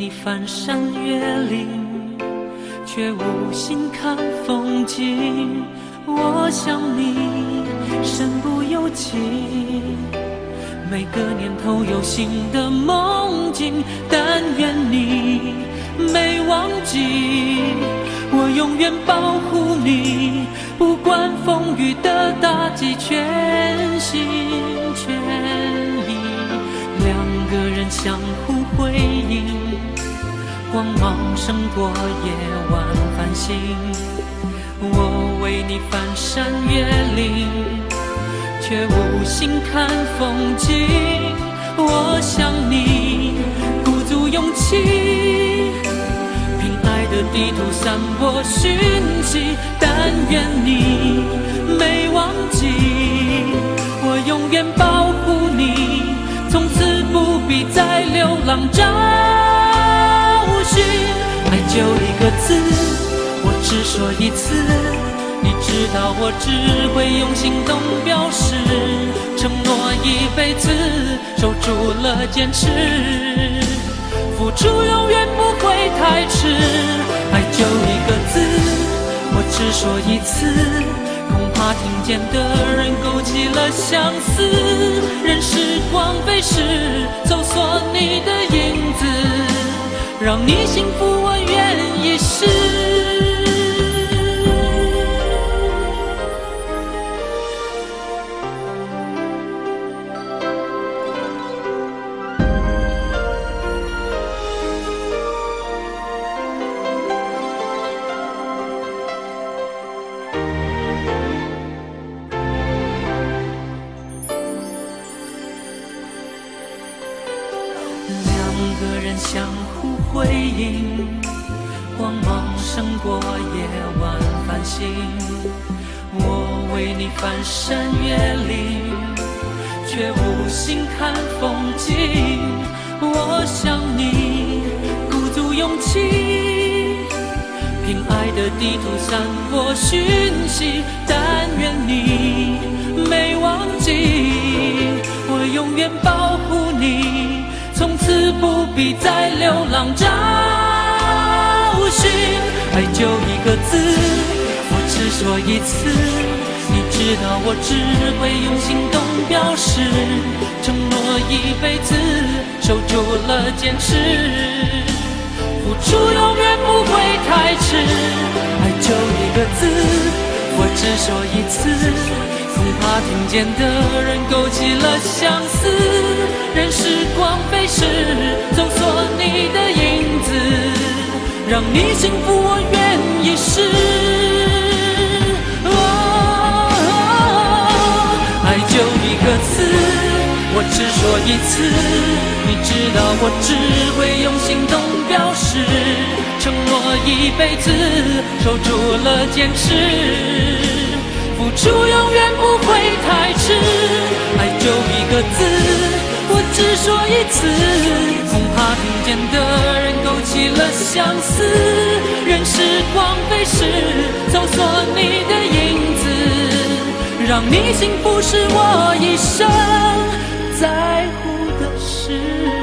你翻山越岭，却无心看风景。我想你身不由己，每个年头有新的梦境，但愿你没忘记，我永远保护你，不管风雨的打击，全心全意。两个人相互辉映，光芒胜过夜晚繁星。我为你翻山越岭，却无心看风景。我想你鼓足勇气，凭爱的地图散播讯息，但愿你没忘记，我永远保护你，从此不必再流浪找寻。爱就一个字，我只说一次，你知道我只会用行动表示，承诺一辈子，守住了坚持，付出永远不会太迟。爱就一个字，我只说一次，恐怕听见的人勾起了相思。任时光飞逝，搜索你的影子，让你幸福我愿意试。两个人相互辉映，光芒胜过夜晚繁星。我为你翻山越岭，却无心看风景。我想你鼓足勇气，凭爱的地图散播讯息，但愿你没忘记，我永远保护你，从此不必再流浪找寻。爱就一个字，我只说一次，你知道我只会用行动表示，承诺一辈子，守住了坚持，付出永远不会太迟。爱就一个字，我只说一次，恐怕听见的人勾起了相思。任时光飞逝，搜索你的影子，让你幸福我愿意试。爱就一个字，我只说一次，你知道我只会用行动表示，承诺一辈子，守住了坚持，付出永远不会太迟。爱就一个字，我只说一次，恐怕听见的人勾起了相思。任时光飞逝，搜索你的影子，让你幸福是我一生在乎的事。